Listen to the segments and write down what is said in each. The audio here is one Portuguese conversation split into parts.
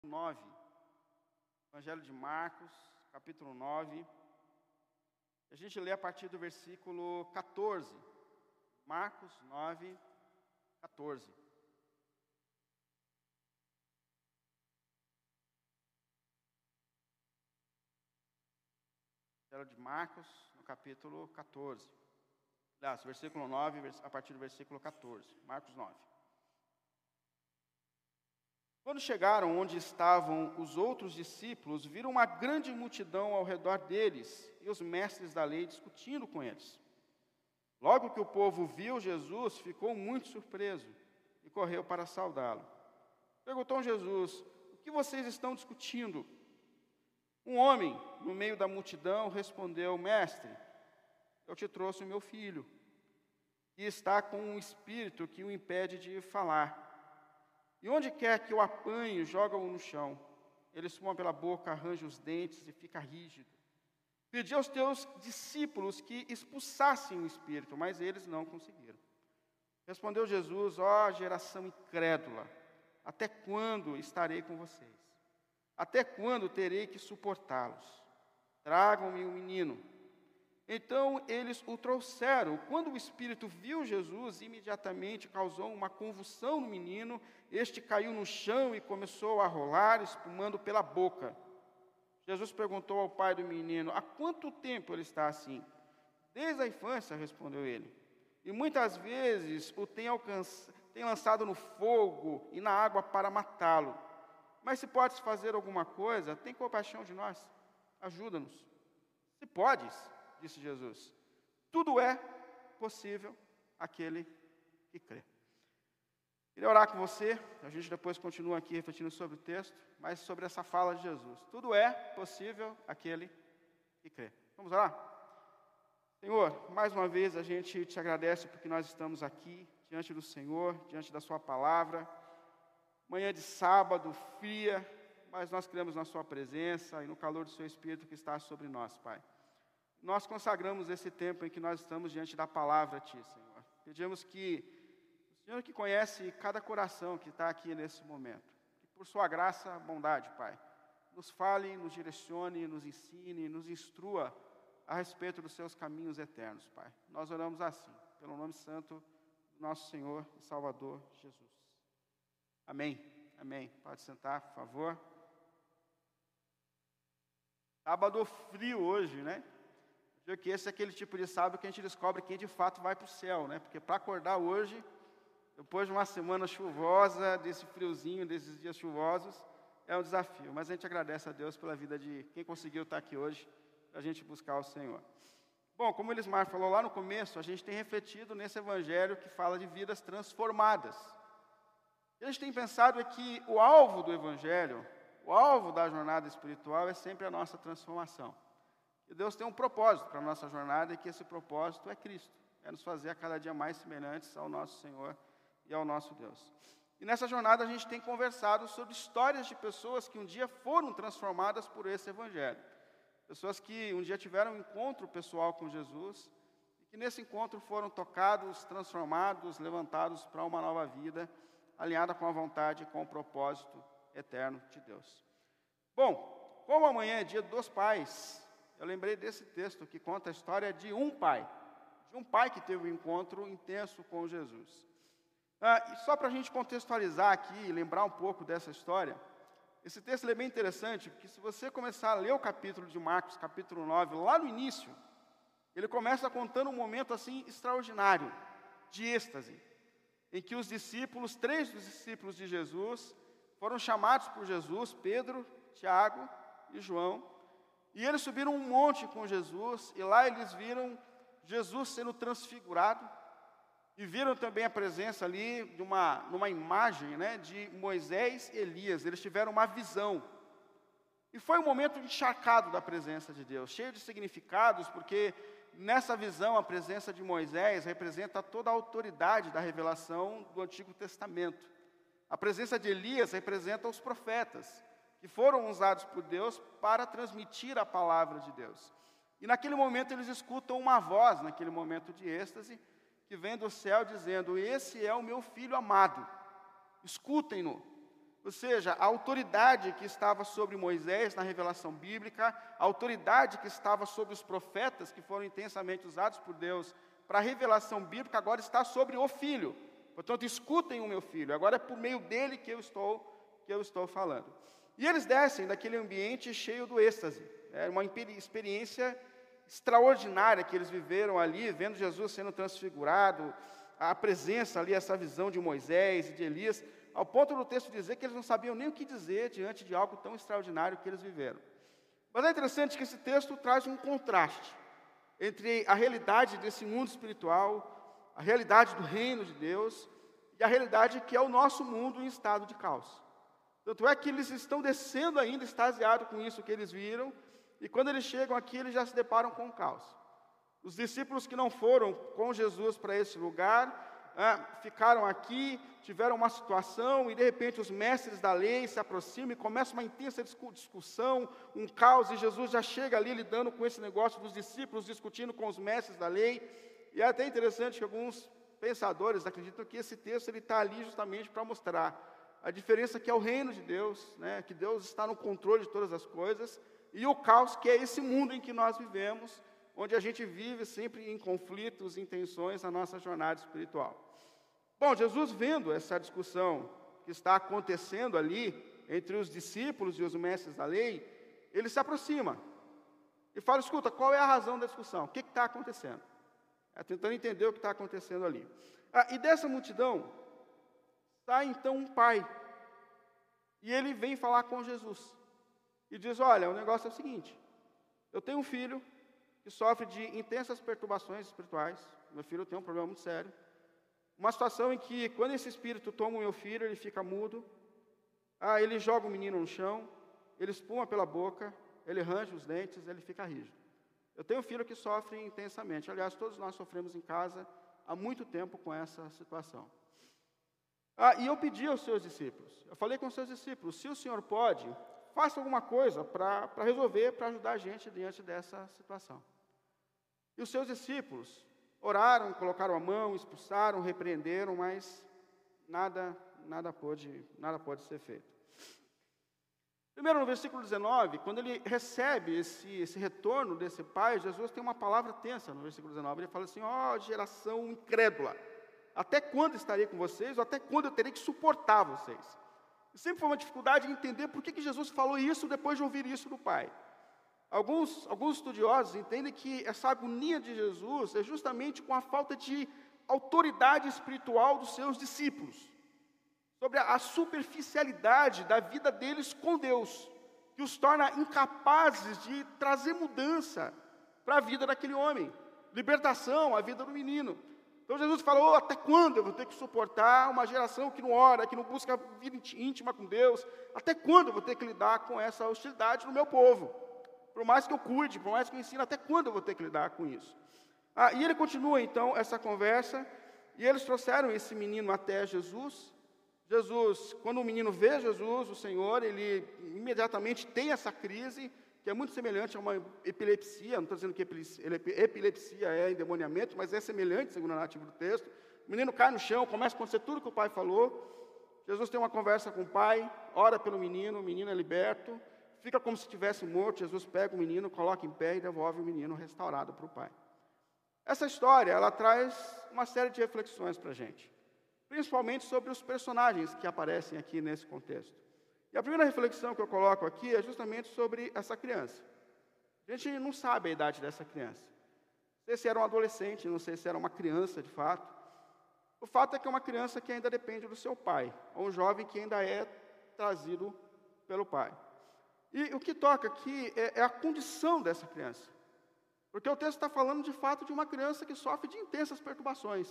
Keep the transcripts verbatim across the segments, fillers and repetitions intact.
nove. Evangelho de Marcos, capítulo nove. A gente lê a partir do versículo quatorze. Marcos nove, quatorze. Evangelho de Marcos, no capítulo quatorze. Aliás, versículo nove, a partir do versículo quatorze. Marcos nove. Quando chegaram onde estavam os outros discípulos, viram uma grande multidão ao redor deles e os mestres da lei discutindo com eles. Logo que o povo viu Jesus, ficou muito surpreso e correu para saudá-lo. Perguntou Jesus: o que vocês estão discutindo? Um homem, no meio da multidão, respondeu: Mestre, eu te trouxe o meu filho, que está com um espírito que o impede de falar. E onde quer que o apanhe, joga-o no chão. Ele espuma pela boca, arranja os dentes e fica rígido. Pedi aos teus discípulos que expulsassem o espírito, mas eles não conseguiram. Respondeu Jesus: ó geração incrédula, até quando estarei com vocês? Até quando terei que suportá-los? Tragam-me o menino. Então eles o trouxeram. Quando o espírito viu Jesus, imediatamente causou uma convulsão no menino. Este caiu no chão e começou a rolar, espumando pela boca. Jesus perguntou ao pai do menino: há quanto tempo ele está assim? Desde a infância, respondeu ele. E muitas vezes o tem, alcanç... tem lançado no fogo e na água para matá-lo. Mas se podes fazer alguma coisa, tem compaixão de nós. Ajuda-nos. Se podes, disse Jesus, tudo é possível àquele que crê. Queria orar com você, a gente depois continua aqui refletindo sobre o texto, mas sobre essa fala de Jesus. Tudo é possível àquele que crê. Vamos orar? Senhor, mais uma vez a gente te agradece porque nós estamos aqui, diante do Senhor, diante da sua palavra. Manhã de sábado, fria, mas nós cremos na sua presença e no calor do seu Espírito que está sobre nós, Pai. Nós consagramos esse tempo em que nós estamos diante da palavra a Ti, Senhor. Pedimos que o Senhor que conhece cada coração que está aqui nesse momento, que por sua graça, bondade, Pai, nos fale, nos direcione, nos ensine, nos instrua a respeito dos seus caminhos eternos, Pai. Nós oramos assim, pelo nome santo do nosso Senhor e Salvador Jesus. Amém. Amém. Pode sentar, por favor. Sábado frio hoje, né? Eu que esse é aquele tipo de sábado que a gente descobre quem de fato vai para o céu, né? Porque para acordar hoje, depois de uma semana chuvosa, desse friozinho, desses dias chuvosos, é um desafio. Mas a gente agradece a Deus pela vida de quem conseguiu estar aqui hoje, para a gente buscar o Senhor. Bom, como o Elismar falou lá no começo, a gente tem refletido nesse evangelho que fala de vidas transformadas. A gente tem pensado é que o alvo do evangelho, o alvo da jornada espiritual é sempre a nossa transformação. E Deus tem um propósito para a nossa jornada e que esse propósito é Cristo. É nos fazer a cada dia mais semelhantes ao nosso Senhor e ao nosso Deus. E nessa jornada a gente tem conversado sobre histórias de pessoas que um dia foram transformadas por esse evangelho. Pessoas que um dia tiveram um encontro pessoal com Jesus e que nesse encontro foram tocados, transformados, levantados para uma nova vida, alinhada com a vontade e com o propósito eterno de Deus. Bom, como amanhã é dia dos pais, eu lembrei desse texto que conta a história de um pai, de um pai que teve um encontro intenso com Jesus. Ah, e só para a gente contextualizar aqui e lembrar um pouco dessa história, esse texto é bem interessante, porque se você começar a ler o capítulo de Marcos, capítulo nove, lá no início, ele começa contando um momento assim extraordinário, de êxtase, em que os discípulos, três dos discípulos de Jesus, foram chamados por Jesus, Pedro, Tiago e João, e eles subiram um monte com Jesus, e lá eles viram Jesus sendo transfigurado, e viram também a presença ali de uma, numa imagem, né, de Moisés e Elias. Eles tiveram uma visão. E foi um momento encharcado da presença de Deus, cheio de significados, porque nessa visão a presença de Moisés representa toda a autoridade da revelação do Antigo Testamento. A presença de Elias representa os profetas, que foram usados por Deus para transmitir a palavra de Deus. E naquele momento eles escutam uma voz, naquele momento de êxtase, que vem do céu dizendo: esse é o meu filho amado, escutem-no. Ou seja, a autoridade que estava sobre Moisés na revelação bíblica, a autoridade que estava sobre os profetas, que foram intensamente usados por Deus para a revelação bíblica, agora está sobre o Filho. Portanto, escutem o meu Filho, agora é por meio dele que eu estou, que eu estou falando. E eles descem daquele ambiente cheio do êxtase. É uma experiência extraordinária que eles viveram ali, vendo Jesus sendo transfigurado, a presença ali, essa visão de Moisés e de Elias, ao ponto do texto dizer que eles não sabiam nem o que dizer diante de algo tão extraordinário que eles viveram. Mas é interessante que esse texto traz um contraste entre a realidade desse mundo espiritual, a realidade do reino de Deus, e a realidade que é o nosso mundo em estado de caos. Tanto é que eles estão descendo ainda, extasiados com isso que eles viram, e quando eles chegam aqui, eles já se deparam com o caos. Os discípulos que não foram com Jesus para esse lugar, ah, ficaram aqui, tiveram uma situação, e de repente os mestres da lei se aproximam e começa uma intensa discussão, um caos, e Jesus já chega ali lidando com esse negócio dos discípulos, discutindo com os mestres da lei. E é até interessante que alguns pensadores acreditam que esse texto está ali justamente para mostrar a diferença que é o reino de Deus, né, que Deus está no controle de todas as coisas, e o caos que é esse mundo em que nós vivemos, onde a gente vive sempre em conflitos, em tensões na nossa jornada espiritual. Bom, Jesus, vendo essa discussão que está acontecendo ali entre os discípulos e os mestres da lei, ele se aproxima e fala: escuta, qual é a razão da discussão? O que está acontecendo? É, tentando entender o que está acontecendo ali. Ah, e dessa multidão, sai então um pai, e ele vem falar com Jesus, e diz: olha, o negócio é o seguinte, eu tenho um filho que sofre de intensas perturbações espirituais, meu filho tem um problema muito sério, uma situação em que, quando esse espírito toma o meu filho, ele fica mudo, ah, ele joga o menino no chão, ele espuma pela boca, ele range os dentes, ele fica rígido. Eu tenho um filho que sofre intensamente, aliás, todos nós sofremos em casa há muito tempo com essa situação. Ah, e eu pedi aos seus discípulos, eu falei com os seus discípulos, se o Senhor pode, faça alguma coisa para resolver, para ajudar a gente diante dessa situação. E os seus discípulos oraram, colocaram a mão, expulsaram, repreenderam, mas nada, nada pôde, nada pôde ser feito. Primeiro, no versículo dezenove, quando ele recebe esse, esse retorno desse pai, Jesus tem uma palavra tensa no versículo dezenove, ele fala assim: ó, geração incrédula, até quando estarei com vocês, ou até quando eu terei que suportar vocês? E sempre foi uma dificuldade em entender por que, que Jesus falou isso depois de ouvir isso do pai. Alguns, alguns estudiosos entendem que essa agonia de Jesus é justamente com a falta de autoridade espiritual dos seus discípulos, sobre a, a superficialidade da vida deles com Deus, que os torna incapazes de trazer mudança para a vida daquele homem, libertação à vida do menino. Então Jesus falou: oh, até quando eu vou ter que suportar uma geração que não ora, que não busca vida íntima com Deus? Até quando eu vou ter que lidar com essa hostilidade no meu povo? Por mais que eu cuide, por mais que eu ensine, até quando eu vou ter que lidar com isso? Ah, e ele continua então essa conversa, e eles trouxeram esse menino até Jesus. Jesus, quando o menino vê Jesus, o Senhor, ele imediatamente tem essa crise, que é muito semelhante a uma epilepsia. Não estou dizendo que epilepsia é endemoniamento, mas é semelhante, segundo a narrativa do texto. O menino cai no chão, começa a acontecer tudo que o pai falou. Jesus tem uma conversa com o pai, ora pelo menino, o menino é liberto, fica como se estivesse morto. Jesus pega o menino, coloca em pé e devolve o menino restaurado para o pai. Essa história, ela traz uma série de reflexões para a gente, principalmente sobre os personagens que aparecem aqui nesse contexto. E a primeira reflexão que eu coloco aqui é justamente sobre essa criança. A gente não sabe a idade dessa criança. Não sei se era um adolescente, não sei se era uma criança de fato. O fato é que é uma criança que ainda depende do seu pai, ou um jovem que ainda é trazido pelo pai. E o que toca aqui é, é a condição dessa criança. Porque o texto está falando de fato de uma criança que sofre de intensas perturbações.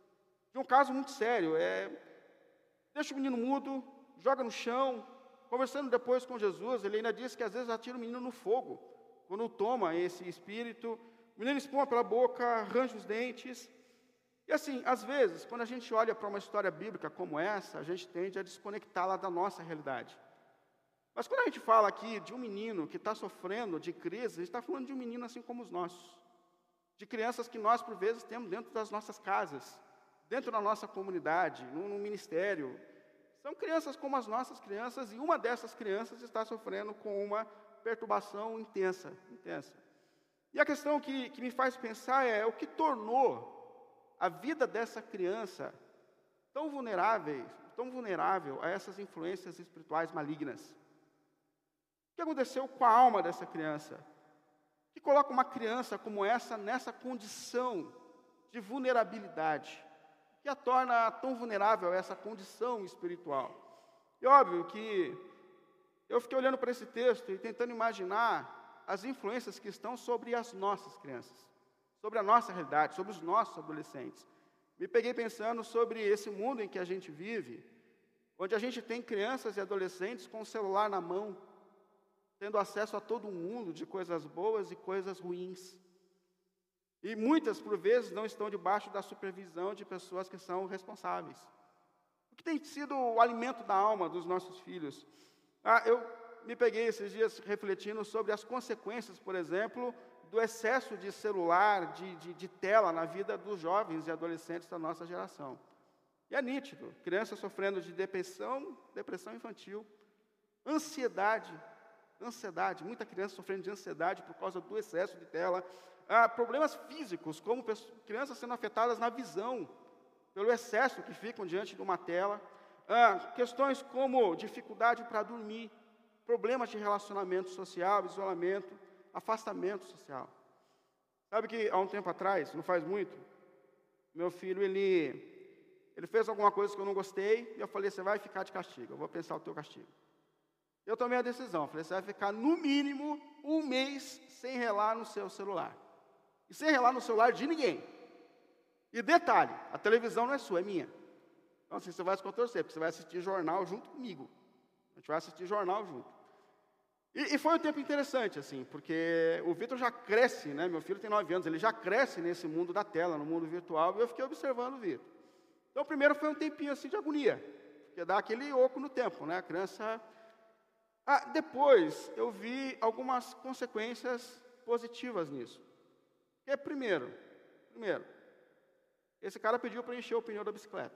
De um caso muito sério, é, deixa o menino mudo, joga no chão. Conversando depois com Jesus, ele ainda diz que às vezes atira o menino no fogo, quando toma esse espírito. O menino espuma pela boca, arranja os dentes. E assim, às vezes, quando a gente olha para uma história bíblica como essa, a gente tende a desconectá-la da nossa realidade. Mas quando a gente fala aqui de um menino que está sofrendo de crise, a gente está falando de um menino assim como os nossos. De crianças que nós, por vezes, temos dentro das nossas casas, dentro da nossa comunidade, no, no ministério, são crianças como as nossas crianças, e uma dessas crianças está sofrendo com uma perturbação intensa, intensa. E a questão que, que me faz pensar é o que tornou a vida dessa criança tão vulnerável, tão vulnerável a essas influências espirituais malignas. O que aconteceu com a alma dessa criança? O que coloca uma criança como essa nessa condição de vulnerabilidade? O que a torna tão vulnerável a essa condição espiritual? E óbvio que eu fiquei olhando para esse texto e tentando imaginar as influências que estão sobre as nossas crianças, sobre a nossa realidade, sobre os nossos adolescentes. Me peguei pensando sobre esse mundo em que a gente vive, onde a gente tem crianças e adolescentes com o celular na mão, tendo acesso a todo mundo de coisas boas e coisas ruins. E muitas, por vezes, não estão debaixo da supervisão de pessoas que são responsáveis. O que tem sido o alimento da alma dos nossos filhos? Ah, eu me peguei esses dias refletindo sobre as consequências, por exemplo, do excesso de celular, de, de, de tela na vida dos jovens e adolescentes da nossa geração. E é nítido, crianças sofrendo de depressão, depressão infantil, ansiedade, ansiedade, muita criança sofrendo de ansiedade por causa do excesso de tela, ah, problemas físicos, como pessoas, crianças sendo afetadas na visão, pelo excesso que ficam diante de uma tela, ah, questões como dificuldade para dormir, problemas de relacionamento social, isolamento, afastamento social. Sabe que há um tempo atrás, não faz muito, meu filho, ele, ele fez alguma coisa que eu não gostei, e eu falei, você vai ficar de castigo, eu vou pensar o teu castigo. Eu tomei a decisão, falei, você vai ficar no mínimo um mês sem relar no seu celular. E sem relar no celular de ninguém. E detalhe, a televisão não é sua, é minha. Então assim, você vai se contorcer, porque você vai assistir jornal junto comigo. A gente vai assistir jornal junto. E, e foi um tempo interessante, assim, porque o Vitor já cresce, né? Meu filho tem nove anos, ele já cresce nesse mundo da tela, no mundo virtual, e eu fiquei observando o Vitor. Então, primeiro foi um tempinho assim de agonia, porque dá aquele oco no tempo, né? A criança... Ah, depois, eu vi algumas consequências positivas nisso. Que é, primeiro, primeiro, esse cara pediu para encher o pneu da bicicleta.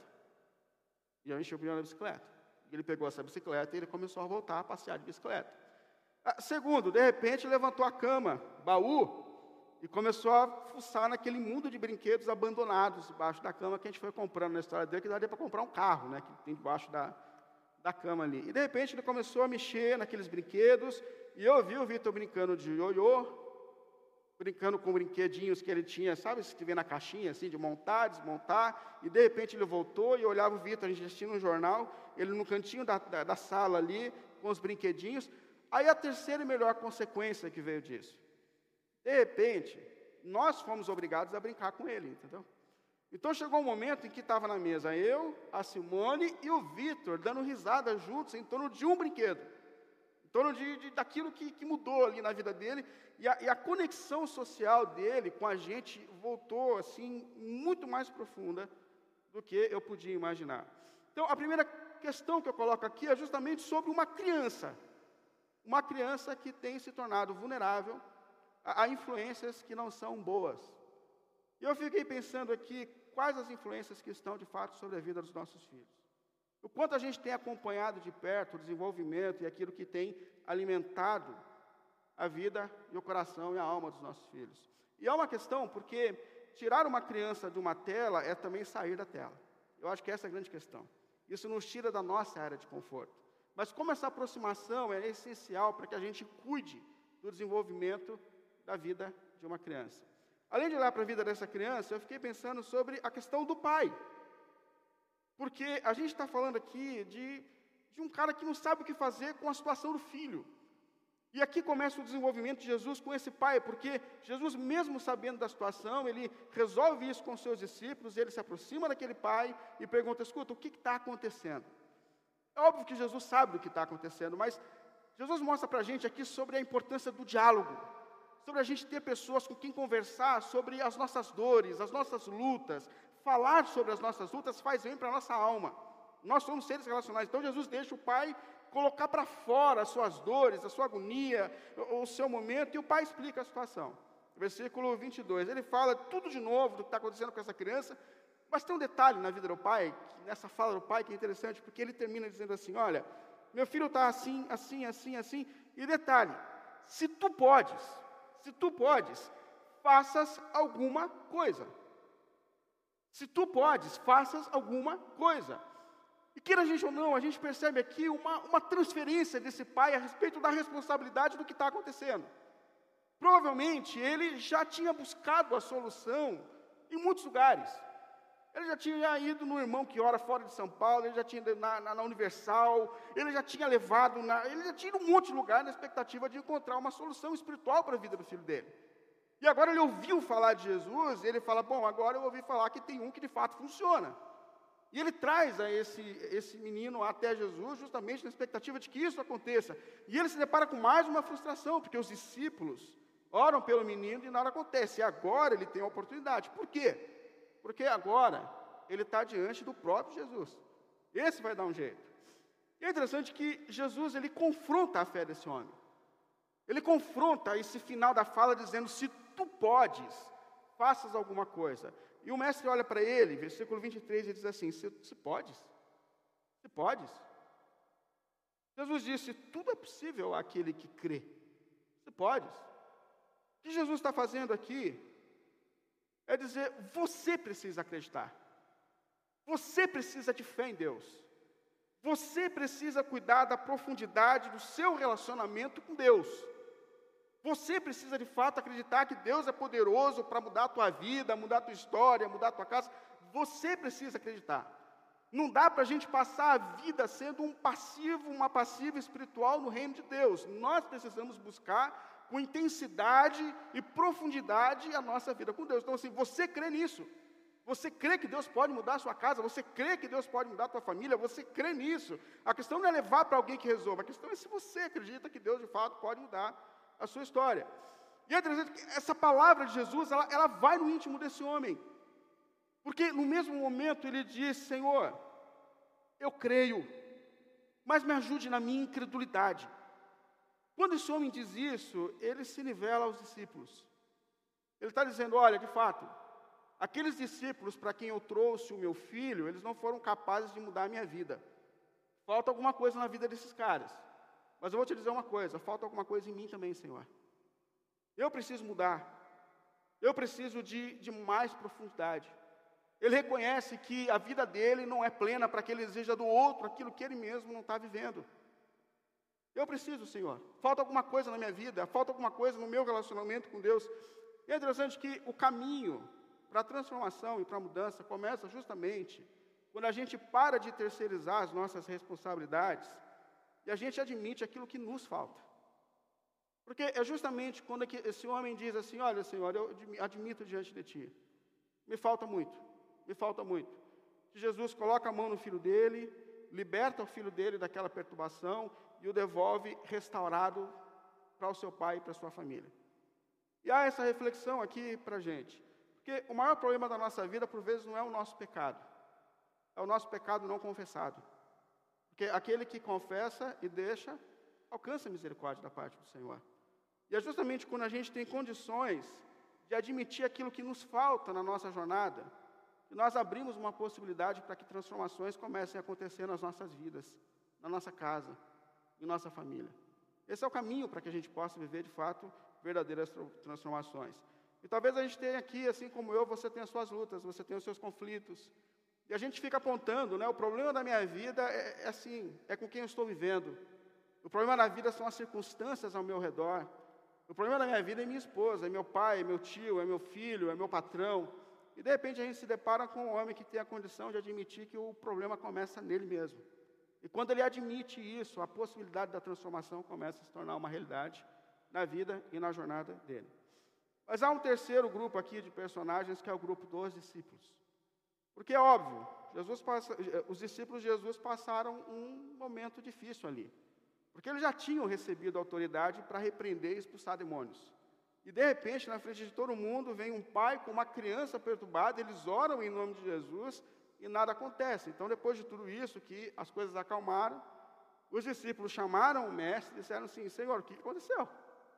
E eu enchi o pneu da bicicleta. Ele pegou essa bicicleta e ele começou a voltar a passear de bicicleta. Ah, segundo, de repente, levantou a cama, baú, e começou a fuçar naquele mundo de brinquedos abandonados debaixo da cama que a gente foi comprando na história dele, que daria para comprar um carro, né, que tem debaixo da... da cama ali. E, de repente, ele começou a mexer naqueles brinquedos, e eu vi o Vitor brincando de ioiô, brincando com brinquedinhos que ele tinha, sabe, se tiver na caixinha, assim, de montar, desmontar, e, de repente, ele voltou e olhava o Vitor, a gente assistia no jornal, ele no cantinho da, da, da sala ali, com os brinquedinhos. Aí, a terceira e melhor consequência que veio disso. De repente, nós fomos obrigados a brincar com ele, entendeu? Então, chegou um momento em que estava na mesa eu, a Simone e o Vitor, dando risada juntos em torno de um brinquedo. Em torno de, de, daquilo que, que mudou ali na vida dele. E a, e a conexão social dele com a gente voltou, assim, muito mais profunda do que eu podia imaginar. Então, a primeira questão que eu coloco aqui é justamente sobre uma criança. Uma criança que tem se tornado vulnerável a, a influências que não são boas. E eu fiquei pensando aqui quais as influências que estão, de fato, sobre a vida dos nossos filhos. O quanto a gente tem acompanhado de perto o desenvolvimento e aquilo que tem alimentado a vida e o coração e a alma dos nossos filhos. E é uma questão, porque tirar uma criança de uma tela é também sair da tela. Eu acho que essa é a grande questão. Isso nos tira da nossa área de conforto. Mas como essa aproximação é essencial para que a gente cuide do desenvolvimento da vida de uma criança. Além de olhar para a vida dessa criança, eu fiquei pensando sobre a questão do pai. Porque a gente está falando aqui de, de um cara que não sabe o que fazer com a situação do filho. E aqui começa o desenvolvimento de Jesus com esse pai, porque Jesus, mesmo sabendo da situação, ele resolve isso com seus discípulos, ele se aproxima daquele pai e pergunta, escuta, o que está acontecendo? É óbvio que Jesus sabe do que está acontecendo, mas Jesus mostra para a gente aqui sobre a importância do diálogo, sobre a gente ter pessoas com quem conversar sobre as nossas dores, as nossas lutas. Falar sobre as nossas lutas faz bem para a nossa alma. Nós somos seres relacionais. Então, Jesus deixa o pai colocar para fora as suas dores, a sua agonia, o, o seu momento, e o pai explica a situação. Versículo vinte e dois, ele fala tudo de novo do que está acontecendo com essa criança, Mas tem um detalhe na vida do pai, que, nessa fala do pai, que é interessante, porque ele termina dizendo assim, olha, meu filho está assim, assim, assim, assim, e detalhe, se tu podes, se tu podes, faças alguma coisa. Se tu podes, faças alguma coisa. E queira a gente ou não, a gente percebe aqui uma, uma transferência desse pai a respeito da responsabilidade do que está acontecendo. Provavelmente, ele já tinha buscado a solução em muitos lugares. Ele já tinha ido no irmão que ora fora de São Paulo, ele já tinha ido na, na, na Universal, ele já tinha levado, na, ele já tinha ido um monte de lugar na expectativa de encontrar uma solução espiritual para a vida do filho dele. E agora ele ouviu falar de Jesus, e ele fala, bom, agora eu ouvi falar que tem um que de fato funciona. E ele traz a esse, esse menino até Jesus, justamente na expectativa de que isso aconteça. E ele se depara com mais uma frustração, porque os discípulos oram pelo menino e nada acontece. E agora ele tem a oportunidade. Por quê? Porque agora ele está diante do próprio Jesus. Esse vai dar um jeito. E é interessante que Jesus, ele confronta a fé desse homem. Ele confronta esse final da fala dizendo, se tu podes, faças alguma coisa. E o mestre olha para ele, versículo vinte e três, e diz assim, se, se podes, se podes. Jesus disse, tudo é possível àquele que crê. Se podes. O que Jesus está fazendo aqui é dizer, você precisa acreditar. Você precisa de fé em Deus. Você precisa cuidar da profundidade do seu relacionamento com Deus. Você precisa, de fato, acreditar que Deus é poderoso para mudar a tua vida, mudar a tua história, mudar a tua casa. Você precisa acreditar. Não dá para a gente passar a vida sendo um passivo, uma passiva espiritual no reino de Deus. Nós precisamos buscar com intensidade e profundidade a nossa vida com Deus. Então, assim, você crê nisso. Você crê que Deus pode mudar a sua casa, você crê que Deus pode mudar a tua família, você crê nisso. A questão não é levar para alguém que resolva, a questão é se você acredita que Deus, de fato, pode mudar a sua história. E é interessante que essa palavra de Jesus, ela, ela vai no íntimo desse homem. Porque no mesmo momento ele diz, Senhor, eu creio, mas me ajude na minha incredulidade. Quando esse homem diz isso, ele se nivela aos discípulos. Ele está dizendo, olha, de fato, aqueles discípulos para quem eu trouxe o meu filho, eles não foram capazes de mudar a minha vida. Falta alguma coisa na vida desses caras. Mas eu vou te dizer uma coisa, falta alguma coisa em mim também, Senhor. Eu preciso mudar. Eu preciso de, de mais profundidade. Ele reconhece que a vida dele não é plena para que ele exija do outro aquilo que ele mesmo não está vivendo. Eu preciso, Senhor. Falta alguma coisa na minha vida, falta alguma coisa no meu relacionamento com Deus. E é interessante que o caminho para a transformação e para a mudança começa justamente quando a gente para de terceirizar as nossas responsabilidades e a gente admite aquilo que nos falta. Porque é justamente quando esse homem diz assim, olha, Senhor, eu admito diante de Ti, me falta muito, me falta muito. Que Jesus coloca a mão no filho dele, liberta o filho dele daquela perturbação e o devolve restaurado para o seu pai e para a sua família. E há essa reflexão aqui para a gente. Porque o maior problema da nossa vida, por vezes, não é o nosso pecado. É o nosso pecado não confessado. Porque aquele que confessa e deixa, alcança a misericórdia da parte do Senhor. E é justamente quando a gente tem condições de admitir aquilo que nos falta na nossa jornada, que nós abrimos uma possibilidade para que transformações comecem a acontecer nas nossas vidas, na nossa casa, em nossa família. Esse é o caminho para que a gente possa viver, de fato, verdadeiras transformações. E talvez a gente tenha aqui, assim como eu, você tem as suas lutas, você tem os seus conflitos. E a gente fica apontando, né? O problema da minha vida é, é assim, é com quem eu estou vivendo. O problema da vida são as circunstâncias ao meu redor. O problema da minha vida é minha esposa, é meu pai, é meu tio, é meu filho, é meu patrão. E de repente a gente se depara com um homem que tem a condição de admitir que o problema começa nele mesmo. E quando ele admite isso, a possibilidade da transformação começa a se tornar uma realidade na vida e na jornada dele. Mas há um terceiro grupo aqui de personagens, que é o grupo dos discípulos. Porque é óbvio, Jesus passa, os discípulos de Jesus passaram um momento difícil ali. Porque eles já tinham recebido autoridade para repreender e expulsar demônios. E de repente, na frente de todo mundo, vem um pai com uma criança perturbada, eles oram em nome de Jesus e nada acontece. Então, depois de tudo isso, que as coisas acalmaram, os discípulos chamaram o mestre e disseram assim, Senhor, o que aconteceu?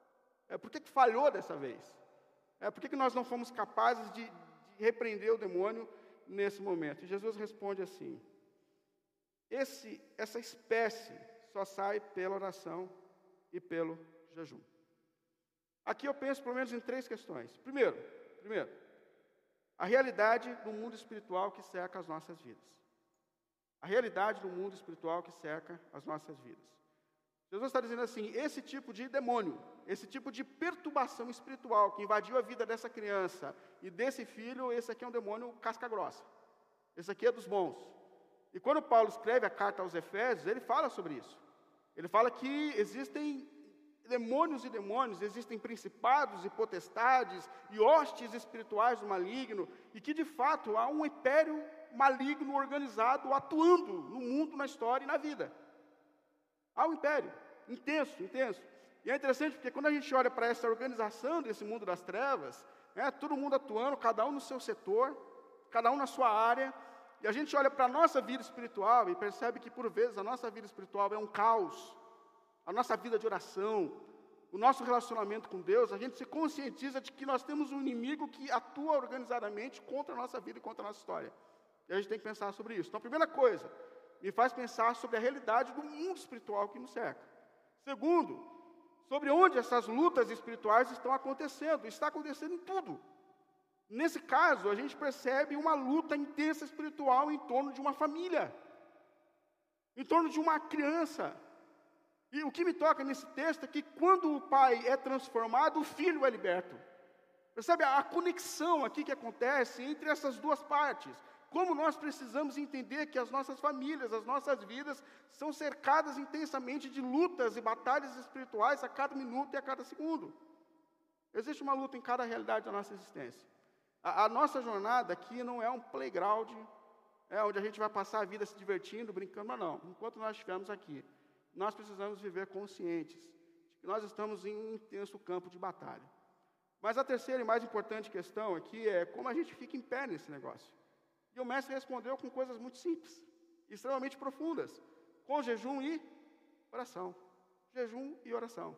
É, por que, que falhou dessa vez? É, por que, que nós não fomos capazes de, de repreender o demônio nesse momento? E Jesus responde assim: Esse, essa espécie só sai pela oração e pelo jejum. Aqui eu penso pelo menos em três questões. Primeiro, primeiro, a realidade do mundo espiritual que cerca as nossas vidas. A realidade do mundo espiritual que cerca as nossas vidas. Jesus está dizendo assim, esse tipo de demônio, esse tipo de perturbação espiritual que invadiu a vida dessa criança e desse filho, esse aqui é um demônio casca grossa. Esse aqui é dos bons. E quando Paulo escreve a carta aos Efésios, ele fala sobre isso. Ele fala que existem demônios e demônios, existem principados e potestades e hostes espirituais do maligno, e que de fato há um império maligno organizado atuando no mundo, na história e na vida. Há um império intenso, intenso. E é interessante porque quando a gente olha para essa organização desse mundo das trevas, né, todo mundo atuando, cada um no seu setor, cada um na sua área, e a gente olha para a nossa vida espiritual e percebe que, por vezes, a nossa vida espiritual é um caos. A nossa vida de oração, o nosso relacionamento com Deus, a gente se conscientiza de que nós temos um inimigo que atua organizadamente contra a nossa vida e contra a nossa história. E a gente tem que pensar sobre isso. Então, a primeira coisa, me faz pensar sobre a realidade do mundo espiritual que nos cerca. Segundo, sobre onde essas lutas espirituais estão acontecendo. Está acontecendo em tudo. Nesse caso, a gente percebe uma luta intensa espiritual em torno de uma família, em torno de uma criança. E o que me toca nesse texto é que quando o pai é transformado, o filho é liberto. Percebe a conexão aqui que acontece entre essas duas partes? Como nós precisamos entender que as nossas famílias, as nossas vidas, são cercadas intensamente de lutas e batalhas espirituais a cada minuto e a cada segundo. Existe uma luta em cada realidade da nossa existência. A, a nossa jornada aqui não é um playground, é, onde a gente vai passar a vida se divertindo, brincando, mas não. Enquanto nós estivermos aqui, nós precisamos viver conscientes de que nós estamos em um intenso campo de batalha. Mas a terceira e mais importante questão aqui é como a gente fica em pé nesse negócio. E o mestre respondeu com coisas muito simples, extremamente profundas, com jejum e oração. Jejum e oração.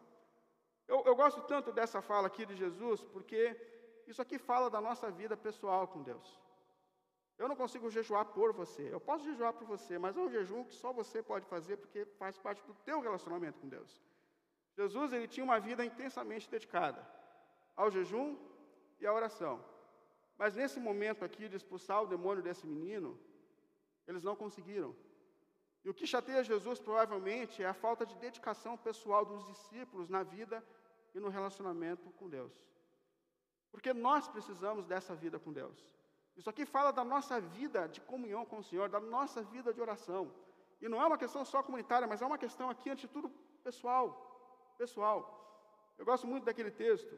Eu, eu gosto tanto dessa fala aqui de Jesus, porque isso aqui fala da nossa vida pessoal com Deus. Eu não consigo jejuar por você. Eu posso jejuar por você, mas é um jejum que só você pode fazer, porque faz parte do teu relacionamento com Deus. Jesus, ele tinha uma vida intensamente dedicada ao jejum e à oração. Mas nesse momento aqui de expulsar o demônio desse menino, eles não conseguiram. E o que chateia Jesus provavelmente é a falta de dedicação pessoal dos discípulos na vida e no relacionamento com Deus. Porque nós precisamos dessa vida com Deus. Isso aqui fala da nossa vida de comunhão com o Senhor, da nossa vida de oração. E não é uma questão só comunitária, mas é uma questão aqui, antes de tudo, pessoal. Pessoal. Eu gosto muito daquele texto,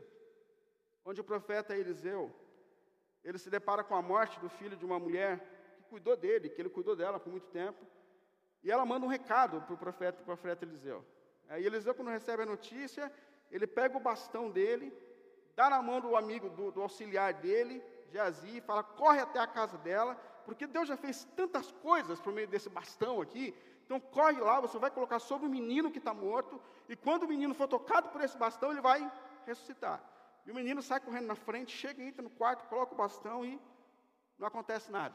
onde o profeta Eliseu, ele se depara com a morte do filho de uma mulher que cuidou dele, que ele cuidou dela por muito tempo, e ela manda um recado para o profeta, pro profeta Eliseu. Aí Eliseu, quando recebe a notícia, ele pega o bastão dele, dá na mão do amigo, do, do auxiliar dele, Geazi, e fala, corre até a casa dela, porque Deus já fez tantas coisas por meio desse bastão aqui, então corre lá, você vai colocar sobre o menino que está morto, e quando o menino for tocado por esse bastão, ele vai ressuscitar. E o menino sai correndo na frente, chega, entra no quarto, coloca o bastão e não acontece nada.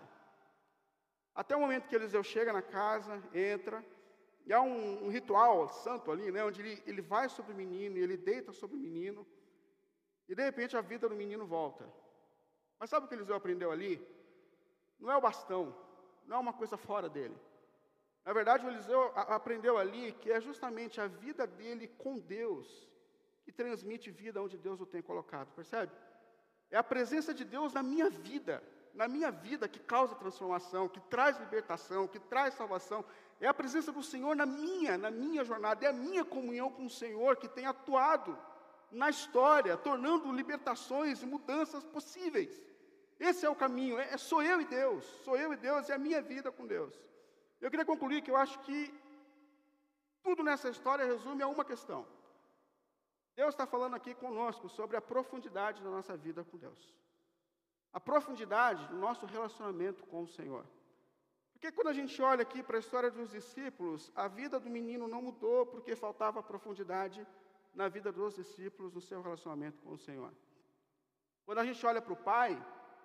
Até o momento que Eliseu chega na casa, entra, e há um, um ritual santo ali, né, onde ele, ele vai sobre o menino, e ele deita sobre o menino, e de repente a vida do menino volta. Mas sabe o que Eliseu aprendeu ali? Não é o bastão, não é uma coisa fora dele. Na verdade, o Eliseu a, aprendeu ali que é justamente a vida dele com Deus que transmite vida onde Deus o tem colocado, percebe? É a presença de Deus na minha vida, na minha vida que causa transformação, que traz libertação, que traz salvação. É a presença do Senhor na minha, na minha jornada, é a minha comunhão com o Senhor que tem atuado na história, tornando libertações e mudanças possíveis. Esse é o caminho, é, sou eu e Deus, sou eu e Deus, é a minha vida com Deus. Eu queria concluir que eu acho que tudo nessa história resume a uma questão. Deus está falando aqui conosco sobre a profundidade da nossa vida com Deus. A profundidade do nosso relacionamento com o Senhor. Porque quando a gente olha aqui para a história dos discípulos, a vida do menino não mudou porque faltava profundidade na vida dos discípulos, no seu relacionamento com o Senhor. Quando a gente olha para o pai,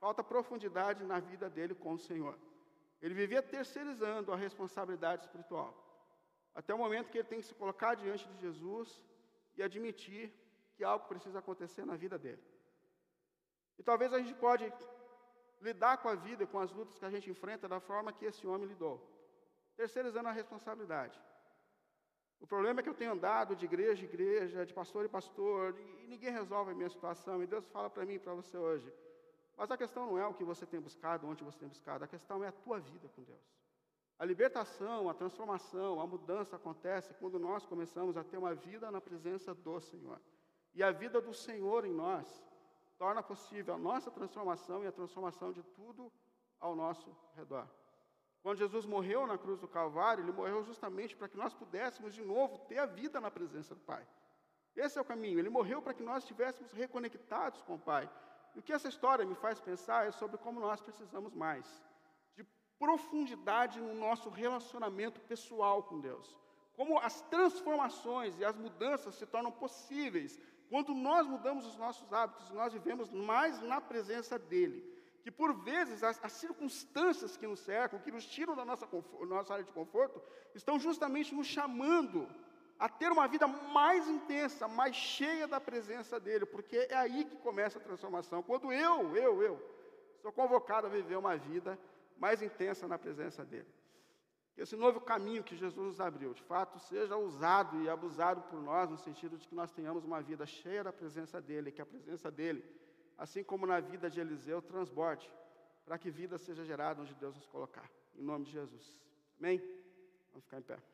falta profundidade na vida dele com o Senhor. Ele vivia terceirizando a responsabilidade espiritual, até o momento que ele tem que se colocar diante de Jesus e admitir que algo precisa acontecer na vida dele. E talvez a gente pode lidar com a vida, com as lutas que a gente enfrenta da forma que esse homem lidou, terceirizando a responsabilidade. O problema é que eu tenho andado de igreja em igreja, de pastor em pastor, e ninguém resolve a minha situação, e Deus fala para mim e para você hoje. Mas a questão não é o que você tem buscado, onde você tem buscado, a questão é a tua vida com Deus. A libertação, a transformação, a mudança acontece quando nós começamos a ter uma vida na presença do Senhor. E a vida do Senhor em nós torna possível a nossa transformação e a transformação de tudo ao nosso redor. Quando Jesus morreu na cruz do Calvário, Ele morreu justamente para que nós pudéssemos de novo ter a vida na presença do Pai. Esse é o caminho. Ele morreu para que nós estivéssemos reconectados com o Pai. E o que essa história me faz pensar é sobre como nós precisamos mais de profundidade no nosso relacionamento pessoal com Deus. Como as transformações e as mudanças se tornam possíveis quando nós mudamos os nossos hábitos, nós vivemos mais na presença dEle. Que por vezes as, as circunstâncias que nos cercam, que nos tiram da nossa, nossa área de conforto, estão justamente nos chamando a ter uma vida mais intensa, mais cheia da presença dEle, porque é aí que começa a transformação. Quando eu, eu, eu, sou convocado a viver uma vida mais intensa na presença dEle. Que esse novo caminho que Jesus nos abriu, de fato, seja usado e abusado por nós, no sentido de que nós tenhamos uma vida cheia da presença dEle, que a presença dEle, assim como na vida de Eliseu, transborde, para que vida seja gerada onde Deus nos colocar. Em nome de Jesus. Amém? Vamos ficar em pé.